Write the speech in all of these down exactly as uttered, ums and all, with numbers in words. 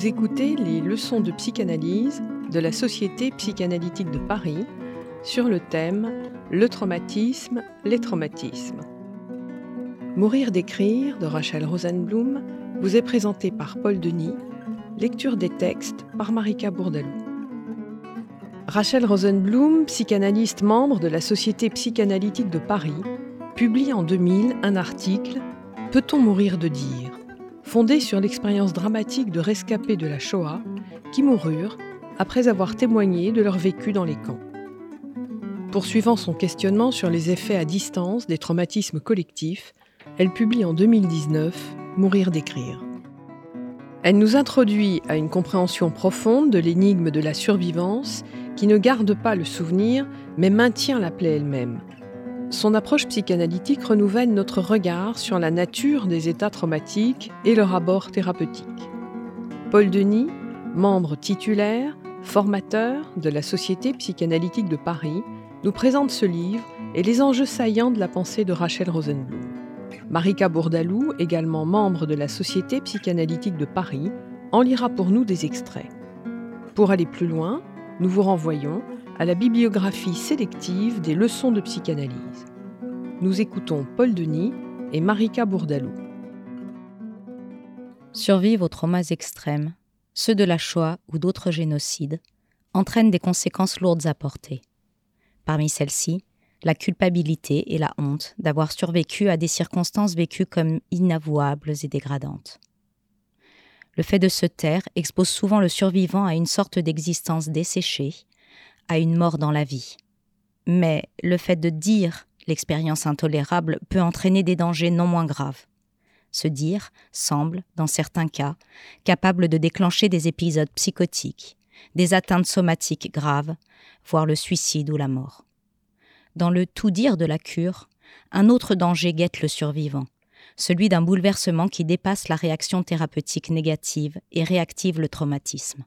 Vous écoutez les leçons de psychanalyse de la Société psychanalytique de Paris sur le thème « Le traumatisme, les traumatismes ». Mourir d'écrire de Rachel Rosenblum vous est présenté par Paul Denis, lecture des textes par Marika Bourdaloue. Rachel Rosenblum, psychanalyste membre de la Société psychanalytique de Paris, publie en deux mille un article « Peut-on mourir de dire ?» fondé sur l'expérience dramatique de rescapés de la Shoah qui moururent après avoir témoigné de leur vécu dans les camps. Poursuivant son questionnement sur les effets à distance des traumatismes collectifs, elle publie en deux mille dix-neuf « Mourir d'écrire ». Elle nous introduit à une compréhension profonde de l'énigme de la survivance qui ne garde pas le souvenir mais maintient la plaie elle-même. Son approche psychanalytique renouvelle notre regard sur la nature des états traumatiques et leur abord thérapeutique. Paul Denis, membre titulaire, formateur de la Société psychanalytique de Paris, nous présente ce livre et les enjeux saillants de la pensée de Rachel Rosenblum. Marika Bourdaloue, également membre de la Société psychanalytique de Paris, en lira pour nous des extraits. Pour aller plus loin, nous vous renvoyons à la bibliographie sélective des leçons de psychanalyse. Nous écoutons Paul Denis et Marika Bourdaloue. Survivre aux traumas extrêmes, ceux de la Shoah ou d'autres génocides, entraînent des conséquences lourdes à porter. Parmi celles-ci, la culpabilité et la honte d'avoir survécu à des circonstances vécues comme inavouables et dégradantes. Le fait de se taire expose souvent le survivant à une sorte d'existence desséchée, à une mort dans la vie. Mais le fait de dire l'expérience intolérable peut entraîner des dangers non moins graves. Ce dire semble, dans certains cas, capable de déclencher des épisodes psychotiques, des atteintes somatiques graves, voire le suicide ou la mort. Dans le tout-dire de la cure, un autre danger guette le survivant, celui d'un bouleversement qui dépasse la réaction thérapeutique négative et réactive le traumatisme.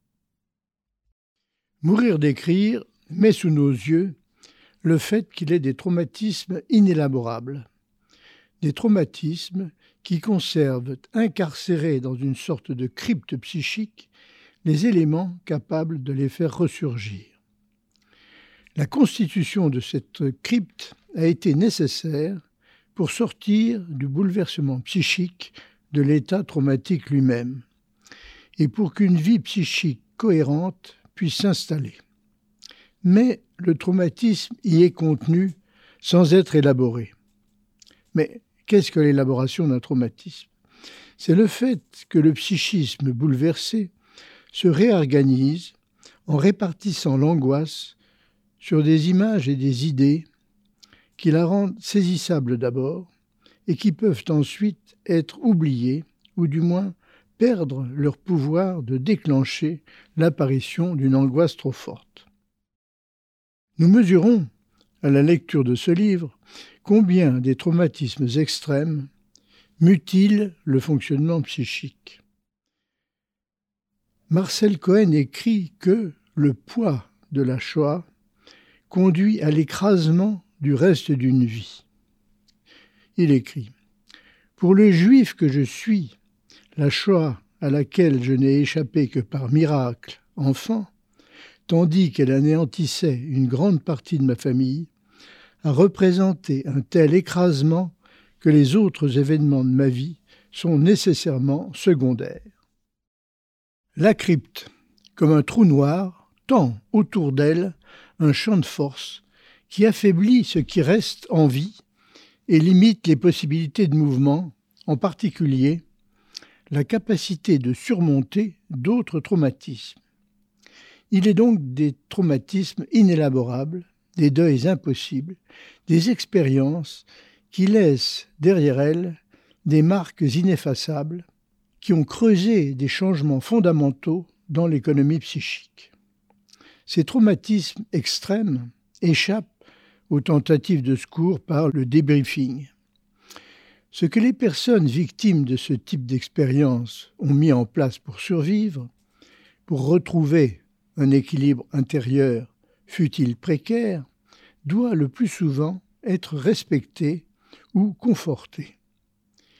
Mourir d'écrire met sous nos yeux le fait qu'il est des traumatismes inélaborables. Des traumatismes qui conservent incarcérés dans une sorte de crypte psychique les éléments capables de les faire ressurgir. La constitution de cette crypte a été nécessaire pour sortir du bouleversement psychique de l'état traumatique lui-même et pour qu'une vie psychique cohérente puisse s'installer. Mais le traumatisme y est contenu sans être élaboré. Mais qu'est-ce que l'élaboration d'un traumatisme ? C'est le fait que le psychisme bouleversé se réorganise en répartissant l'angoisse sur des images et des idées qui la rendent saisissable d'abord et qui peuvent ensuite être oubliées ou du moins perdre leur pouvoir de déclencher l'apparition d'une angoisse trop forte. Nous mesurons, à la lecture de ce livre, combien des traumatismes extrêmes mutilent le fonctionnement psychique. Marcel Cohen écrit que le poids de la Shoah conduit à l'écrasement du reste d'une vie. Il écrit « Pour le juif que je suis, la Shoah à laquelle je n'ai échappé que par miracle, enfant, tandis qu'elle anéantissait une grande partie de ma famille, a représenté un tel écrasement que les autres événements de ma vie sont nécessairement secondaires. La crypte, comme un trou noir, tend autour d'elle un champ de force qui affaiblit ce qui reste en vie et limite les possibilités de mouvement, en particulier la capacité de surmonter d'autres traumatismes. Il est donc des traumatismes inélaborables, des deuils impossibles, des expériences qui laissent derrière elles des marques ineffaçables qui ont creusé des changements fondamentaux dans l'économie psychique. Ces traumatismes extrêmes échappent aux tentatives de secours par le débriefing. Ce que les personnes victimes de ce type d'expérience ont mis en place pour survivre, pour retrouver un équilibre intérieur, fût-il précaire, doit le plus souvent être respecté ou conforté.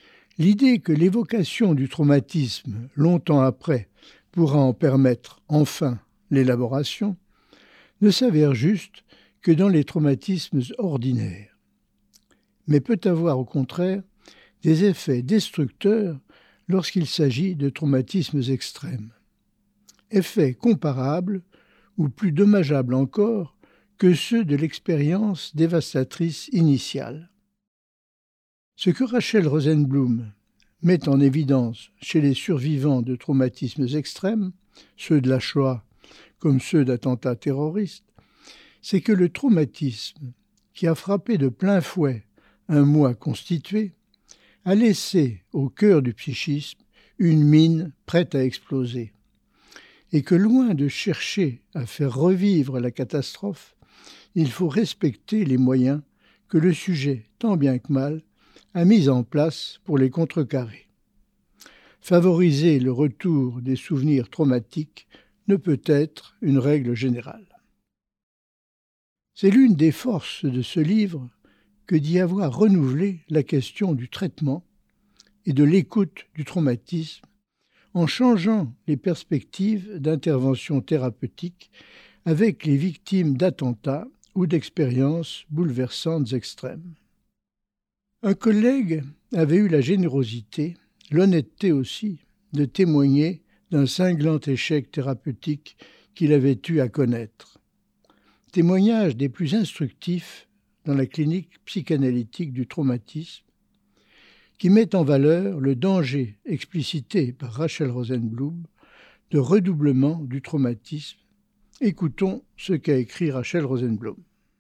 L'idée que l'évocation du traumatisme, longtemps après, pourra en permettre enfin l'élaboration, ne s'avère juste que dans les traumatismes ordinaires, mais peut avoir au contraire des effets destructeurs lorsqu'il s'agit de traumatismes extrêmes. Effets comparables, ou plus dommageables encore, que ceux de l'expérience dévastatrice initiale. Ce que Rachel Rosenblum met en évidence chez les survivants de traumatismes extrêmes, ceux de la Shoah comme ceux d'attentats terroristes, c'est que le traumatisme, qui a frappé de plein fouet un moi constitué, a laissé au cœur du psychisme une mine prête à exploser, et que loin de chercher à faire revivre la catastrophe, il faut respecter les moyens que le sujet, tant bien que mal, a mis en place pour les contrecarrer. Favoriser le retour des souvenirs traumatiques ne peut être une règle générale. C'est l'une des forces de ce livre que d'y avoir renouvelé la question du traitement et de l'écoute du traumatisme en changeant les perspectives d'intervention thérapeutique avec les victimes d'attentats ou d'expériences bouleversantes extrêmes. Un collègue avait eu la générosité, l'honnêteté aussi, de témoigner d'un cinglant échec thérapeutique qu'il avait eu à connaître. Témoignage des plus instructifs dans la clinique psychanalytique du traumatisme, qui met en valeur le danger explicité par Rachel Rosenblum de redoublement du traumatisme. Écoutons ce qu'a écrit Rachel Rosenblum.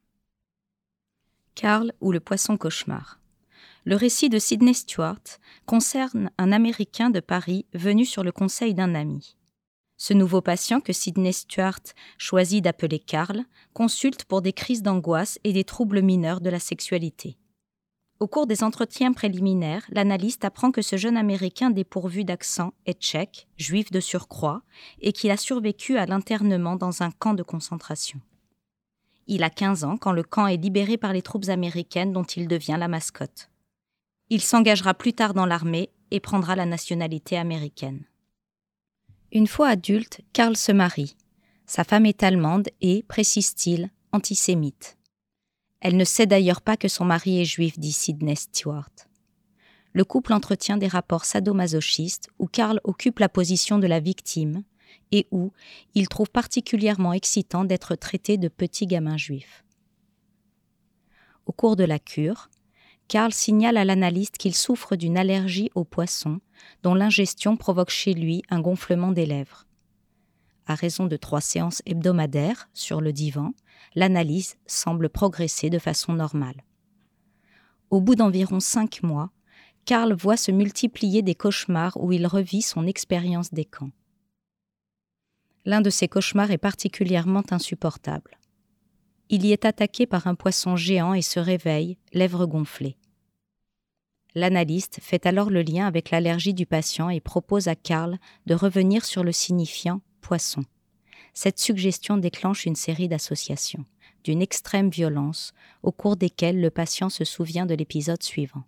Carl ou le poisson cauchemar. Le récit de Sidney Stewart concerne un Américain de Paris venu sur le conseil d'un ami. Ce nouveau patient que Sidney Stewart choisit d'appeler Carl consulte pour des crises d'angoisse et des troubles mineurs de la sexualité. Au cours des entretiens préliminaires, l'analyste apprend que ce jeune Américain dépourvu d'accent est tchèque, juif de surcroît, et qu'il a survécu à l'internement dans un camp de concentration. Il a quinze ans quand le camp est libéré par les troupes américaines dont il devient la mascotte. Il s'engagera plus tard dans l'armée et prendra la nationalité américaine. Une fois adulte, Carl se marie. Sa femme est allemande et, précise-t-il, antisémite. Elle ne sait d'ailleurs pas que son mari est juif, dit Sidney Stewart. Le couple entretient des rapports sadomasochistes où Carl occupe la position de la victime et où il trouve particulièrement excitant d'être traité de petit gamin juif. Au cours de la cure, Carl signale à l'analyste qu'il souffre d'une allergie aux poissons dont l'ingestion provoque chez lui un gonflement des lèvres. À raison de trois séances hebdomadaires sur le divan, l'analyse semble progresser de façon normale. Au bout d'environ cinq mois, Carl voit se multiplier des cauchemars où il revit son expérience des camps. L'un de ces cauchemars est particulièrement insupportable. Il y est attaqué par un poisson géant et se réveille, lèvres gonflées. L'analyste fait alors le lien avec l'allergie du patient et propose à Carl de revenir sur le signifiant « poisson ». Cette suggestion déclenche une série d'associations, d'une extrême violence, au cours desquelles le patient se souvient de l'épisode suivant.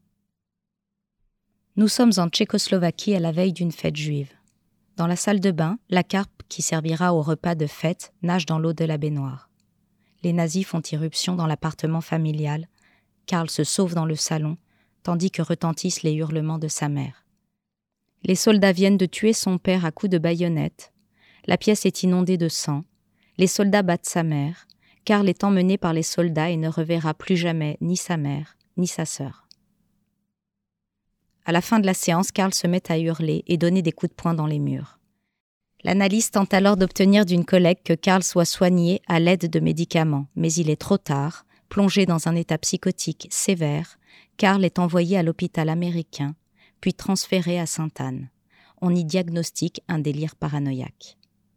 Nous sommes en Tchécoslovaquie à la veille d'une fête juive. Dans la salle de bain, la carpe qui servira au repas de fête nage dans l'eau de la baignoire. Les nazis font irruption dans l'appartement familial. Carl se sauve dans le salon, tandis que retentissent les hurlements de sa mère. Les soldats viennent de tuer son père à coups de baïonnette. La pièce est inondée de sang. Les soldats battent sa mère. Carl est emmené par les soldats et ne reverra plus jamais ni sa mère, ni sa sœur. À la fin de la séance, Carl se met à hurler et donner des coups de poing dans les murs. L'analyste tente alors d'obtenir d'une collègue que Carl soit soigné à l'aide de médicaments, mais il est trop tard. Plongé dans un état psychotique sévère, Carl est envoyé à l'hôpital américain, puis transféré à Sainte-Anne. On y diagnostique un délire paranoïaque.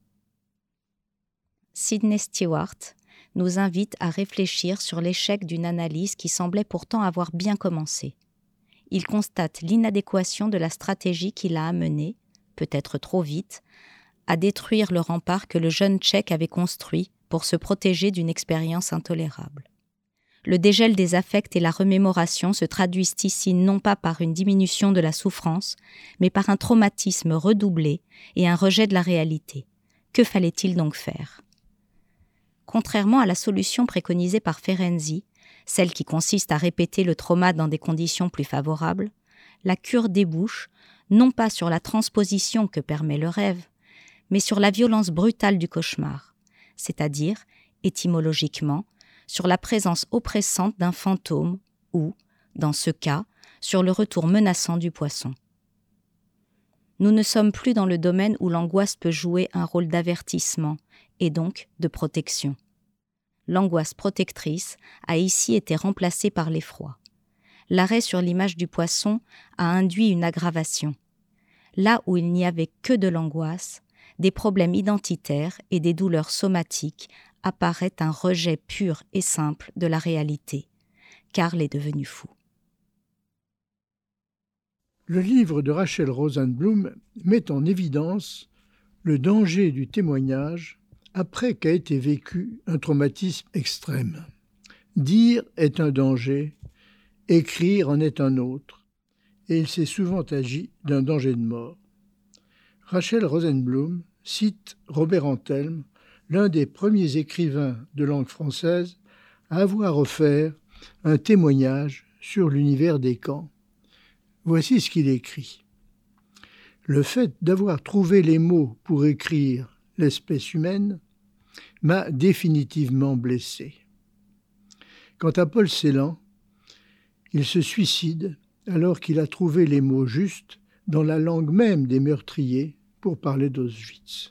Sidney Stewart nous invite à réfléchir sur l'échec d'une analyse qui semblait pourtant avoir bien commencé. Il constate l'inadéquation de la stratégie qui l'a amené, peut-être trop vite, à détruire le rempart que le jeune Tchèque avait construit pour se protéger d'une expérience intolérable. le dégel des affects et la remémoration se traduisent ici non pas par une diminution de la souffrance, mais par un traumatisme redoublé et un rejet de la réalité. Que fallait-il donc faire ? Contrairement à la solution préconisée par Ferenczi, celle qui consiste à répéter le trauma dans des conditions plus favorables, la cure débouche non pas sur la transposition que permet le rêve, mais sur la violence brutale du cauchemar, c'est-à-dire, étymologiquement, sur la présence oppressante d'un fantôme ou, dans ce cas, sur le retour menaçant du poisson. Nous ne sommes plus dans le domaine où l'angoisse peut jouer un rôle d'avertissement et donc de protection. L'angoisse protectrice a ici été remplacée par l'effroi. L'arrêt sur l'image du poisson a induit une aggravation. Là où il n'y avait que de l'angoisse, des problèmes identitaires et des douleurs somatiques apparaît un rejet pur et simple de la réalité. Karl est devenu fou. Le livre de Rachel Rosenblum met en évidence le danger du témoignage après qu'a été vécu un traumatisme extrême. Dire est un danger, écrire en est un autre, et il s'est souvent agi d'un danger de mort. Rachel Rosenblum cite Robert Antelme, l'un des premiers écrivains de langue française à avoir offert un témoignage sur l'univers des camps. Voici ce qu'il écrit. « Le fait d'avoir trouvé les mots pour écrire l'espèce humaine m'a définitivement blessé. Quant à Paul Celan, il se suicide alors qu'il a trouvé les mots justes dans la langue même des meurtriers pour parler d'Auschwitz.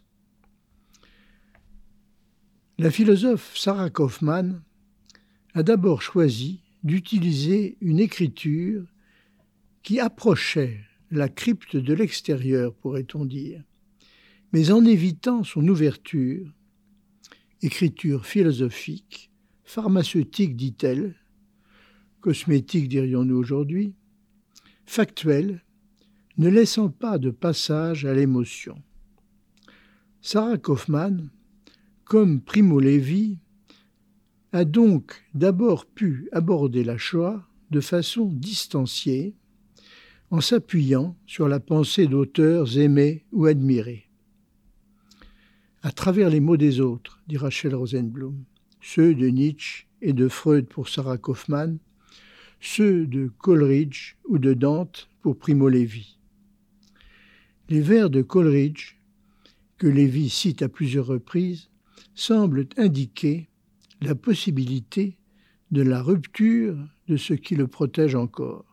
La philosophe Sarah Kaufmann a d'abord choisi d'utiliser une écriture qui approchait la crypte de l'extérieur, pourrait-on dire, mais en évitant son ouverture, écriture philosophique, pharmaceutique, dit-elle, cosmétique, dirions-nous aujourd'hui, factuelle, ne laissant pas de passage à l'émotion. Sarah Kaufmann, comme Primo Levi, a donc d'abord pu aborder la Shoah de façon distanciée, en s'appuyant sur la pensée d'auteurs aimés ou admirés. À travers les mots des autres, dit Rachel Rosenblum, ceux de Nietzsche et de Freud pour Sarah Kaufmann, ceux de Coleridge ou de Dante pour Primo Levi. Les vers de Coleridge, que Levi cite à plusieurs reprises, semblent indiquer la possibilité de la rupture de ce qui le protège encore.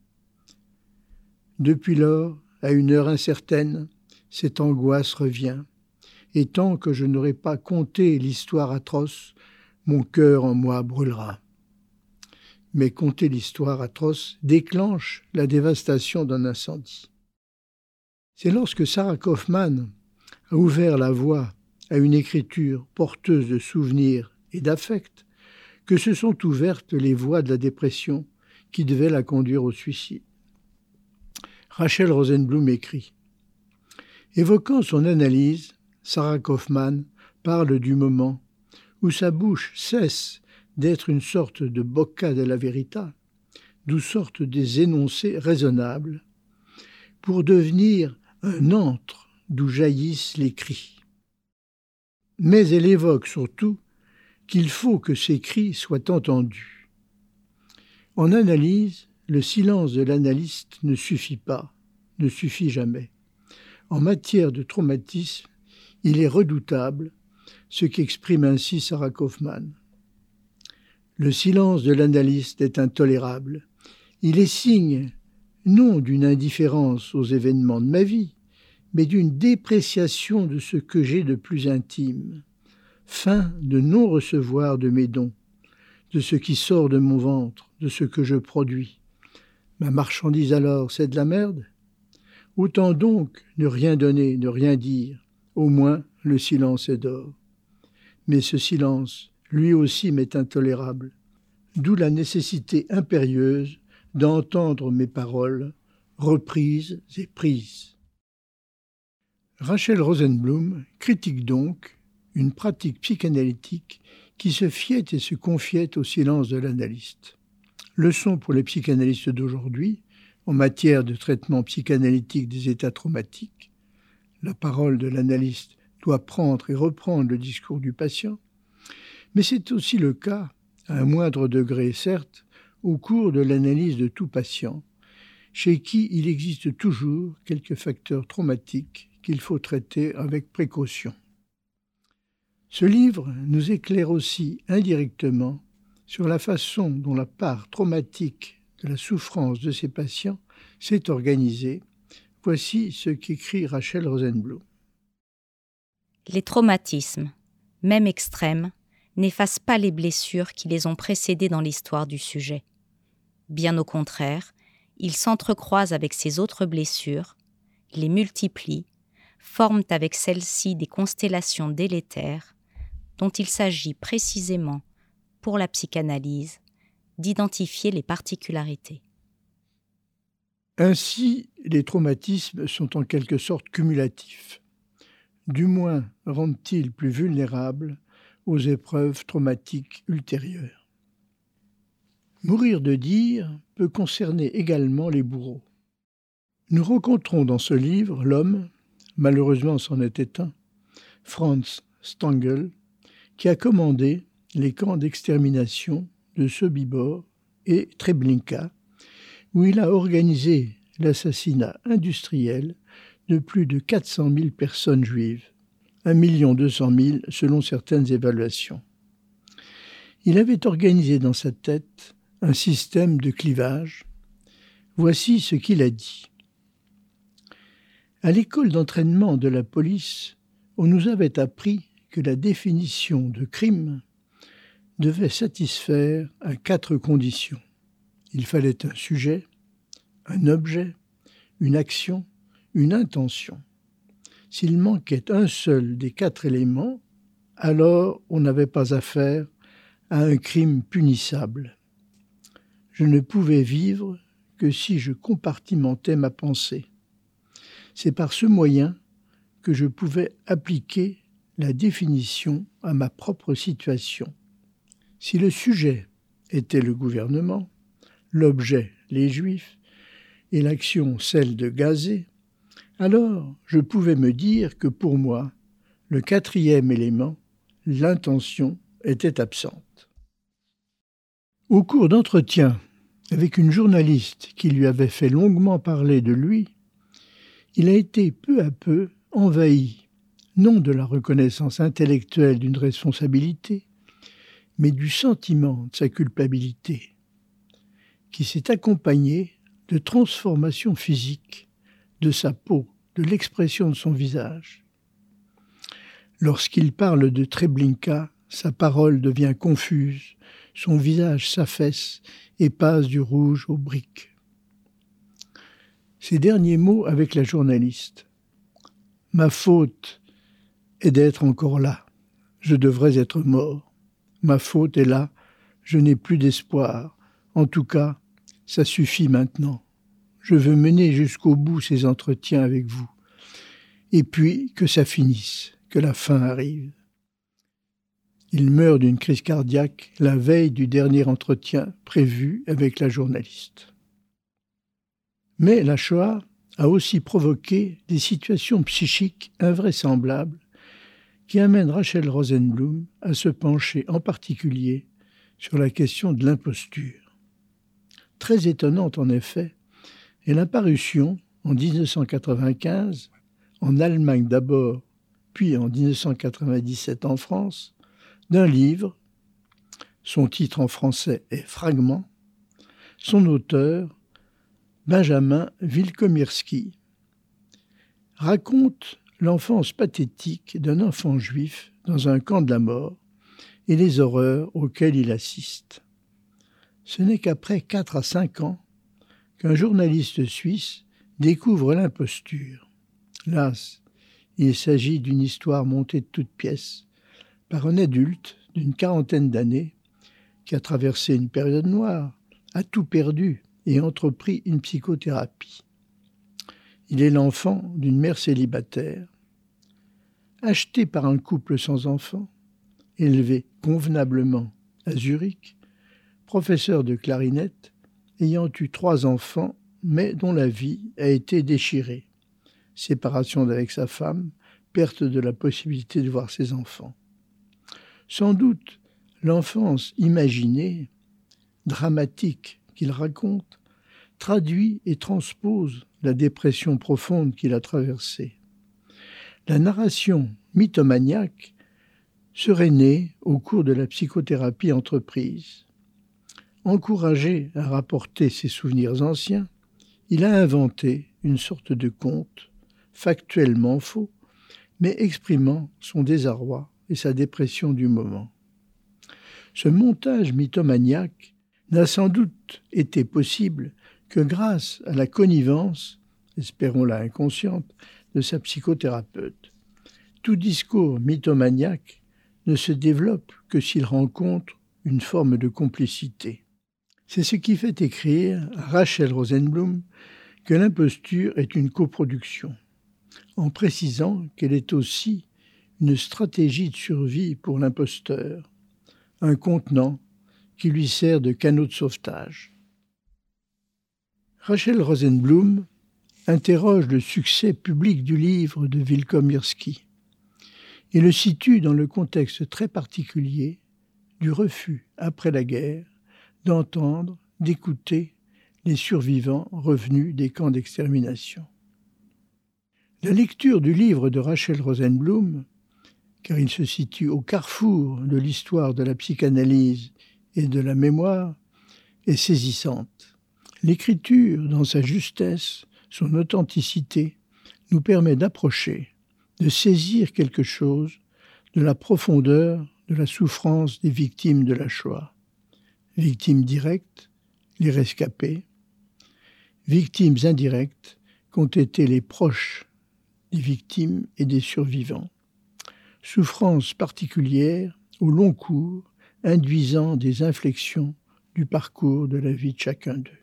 Depuis lors, à une heure incertaine, cette angoisse revient, et tant que je n'aurai pas conté l'histoire atroce, mon cœur en moi brûlera. Mais conter l'histoire atroce déclenche la dévastation d'un incendie. C'est lorsque Sarah Kaufmann a ouvert la voie à une écriture porteuse de souvenirs et d'affects que se sont ouvertes les voies de la dépression qui devaient la conduire au suicide. Rachel Rosenblum écrit « Évoquant son analyse, Sarah Kaufmann parle du moment où sa bouche cesse d'être une sorte de bocca della verità, d'où sortent des énoncés raisonnables, pour devenir un antre d'où jaillissent les cris. Mais elle évoque surtout qu'il faut que ces cris soient entendus. En analyse, le silence de l'analyste ne suffit pas, ne suffit jamais. En matière de traumatisme, il est redoutable, ce qu'exprime ainsi Sarah Kaufmann. Le silence de l'analyste est intolérable. Il est signe non d'une indifférence aux événements de ma vie, mais d'une dépréciation de ce que j'ai de plus intime, fin de non-recevoir de mes dons, de ce qui sort de mon ventre, de ce que je produis. Ma marchandise alors, c'est de la merde ? Autant donc ne rien donner, ne rien dire, au moins le silence est d'or. Mais ce silence, lui aussi, m'est intolérable, d'où la nécessité impérieuse d'entendre mes paroles, reprises et prises. Rachel Rosenblum critique donc une pratique psychanalytique qui se fiait et se confiait au silence de l'analyste. Leçon pour les psychanalystes d'aujourd'hui, en matière de traitement psychanalytique des états traumatiques. La parole de l'analyste doit prendre et reprendre le discours du patient, mais c'est aussi le cas, à un moindre degré certes, au cours de l'analyse de tout patient, chez qui il existe toujours quelques facteurs traumatiques qu'il faut traiter avec précaution. Ce livre nous éclaire aussi indirectement sur la façon dont la part traumatique de la souffrance de ces patients s'est organisée. Voici ce qu'écrit Rachel Rosenblum. Les traumatismes, même extrêmes, n'effacent pas les blessures qui les ont précédés dans l'histoire du sujet. Bien au contraire, ils s'entrecroisent avec ces autres blessures, les multiplient, forment avec celles-ci des constellations délétères dont il s'agit précisément, pour la psychanalyse, d'identifier les particularités. Ainsi, les traumatismes sont en quelque sorte cumulatifs. Du moins rendent-ils plus vulnérables aux épreuves traumatiques ultérieures. Mourir de dire peut concerner également les bourreaux. Nous rencontrons dans ce livre l'homme, malheureusement c'en était un, Franz Stangl, qui a commandé les camps d'extermination de Sobibor et Treblinka, où il a organisé l'assassinat industriel de plus de quatre cent mille personnes juives, un million deux cent mille selon certaines évaluations. Il avait organisé dans sa tête un système de clivage. Voici ce qu'il a dit. À l'école d'entraînement de la police, on nous avait appris que la définition de crime devait satisfaire à quatre conditions. Il fallait un sujet, un objet, une action, une intention. S'il manquait un seul des quatre éléments, alors on n'avait pas affaire à un crime punissable. Je ne pouvais vivre que si je compartimentais ma pensée. C'est par ce moyen que je pouvais appliquer la définition à ma propre situation. Si le sujet était le gouvernement, l'objet les Juifs et l'action celle de gazer, alors je pouvais me dire que pour moi, le quatrième élément, l'intention, était absente. Au cours d'entretiens avec une journaliste qui lui avait fait longuement parler de lui, il a été peu à peu envahi, non de la reconnaissance intellectuelle d'une responsabilité, mais du sentiment de sa culpabilité, qui s'est accompagné de transformations physiques de sa peau, de l'expression de son visage. Lorsqu'il parle de Treblinka, sa parole devient confuse, son visage s'affaisse et passe du rouge au brique. Ces derniers mots avec la journaliste. « Ma faute est d'être encore là. Je devrais être mort. Ma faute est là. Je n'ai plus d'espoir. En tout cas, ça suffit maintenant. Je veux mener jusqu'au bout ces entretiens avec vous. Et puis que ça finisse, que la fin arrive. » Il meurt d'une crise cardiaque la veille du dernier entretien prévu avec la journaliste. Mais la Shoah a aussi provoqué des situations psychiques invraisemblables qui amènent Rachel Rosenblum à se pencher en particulier sur la question de l'imposture. Très étonnante en effet est l'apparition en dix-neuf cent quatre-vingt-quinze, en Allemagne d'abord, puis en dix-neuf cent quatre-vingt-dix-sept en France, d'un livre, son titre en français est « Fragments », son auteur, Benjamin Wilkomirski, raconte l'enfance pathétique d'un enfant juif dans un camp de la mort et les horreurs auxquelles il assiste. Ce n'est qu'après quatre à cinq ans qu'un journaliste suisse découvre l'imposture. Las, il s'agit d'une histoire montée de toutes pièces par un adulte d'une quarantaine d'années qui a traversé une période noire, a tout perdu et entrepris une psychothérapie. Il est l'enfant d'une mère célibataire, acheté par un couple sans enfant élevé convenablement à Zurich, professeur de clarinette, ayant eu trois enfants, mais dont la vie a été déchirée. Séparation d'avec sa femme, perte de la possibilité de voir ses enfants. Sans doute, l'enfance imaginée, dramatique qu'il raconte, traduit et transpose la dépression profonde qu'il a traversée. La narration mythomaniaque serait née au cours de la psychothérapie entreprise. Encouragé à rapporter ses souvenirs anciens, il a inventé une sorte de conte, factuellement faux, mais exprimant son désarroi et sa dépression du moment. Ce montage mythomaniaque n'a sans doute été possible que grâce à la connivence, espérons-la inconsciente, de sa psychothérapeute. Tout discours mythomaniaque ne se développe que s'il rencontre une forme de complicité. C'est ce qui fait écrire à Rachel Rosenblum que l'imposture est une coproduction, en précisant qu'elle est aussi une stratégie de survie pour l'imposteur, un contenant qui lui sert de canot de sauvetage. Rachel Rosenblum interroge le succès public du livre de Wilkomirski et le situe dans le contexte très particulier du refus, après la guerre, d'entendre, d'écouter les survivants revenus des camps d'extermination. La lecture du livre de Rachel Rosenblum, car il se situe au carrefour de l'histoire de la psychanalyse et de la mémoire, est saisissante. L'écriture, dans sa justesse, son authenticité, nous permet d'approcher, de saisir quelque chose de la profondeur de la souffrance des victimes de la Shoah. Victimes directes, les rescapés, victimes indirectes, qu'ont été les proches des victimes et des survivants. Souffrance particulière au long cours, induisant des inflexions du parcours de la vie de chacun d'eux.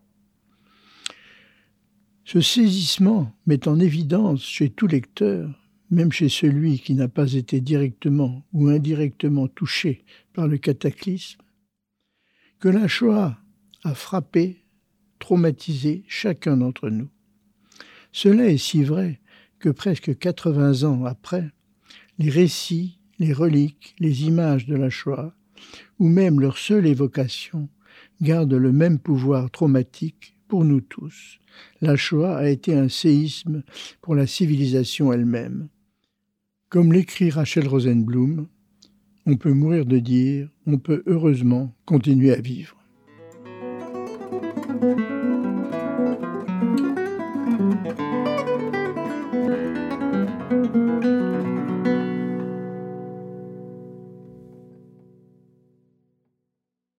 Ce saisissement met en évidence chez tout lecteur, même chez celui qui n'a pas été directement ou indirectement touché par le cataclysme, que la Shoah a frappé, traumatisé chacun d'entre nous. Cela est si vrai que presque quatre-vingts ans après, les récits, les reliques, les images de la Shoah, ou même leur seule évocation, gardent le même pouvoir traumatique pour nous tous. La Shoah a été un séisme pour la civilisation elle-même. Comme l'écrit Rachel Rosenblum, on peut mourir de dire, on peut heureusement continuer à vivre.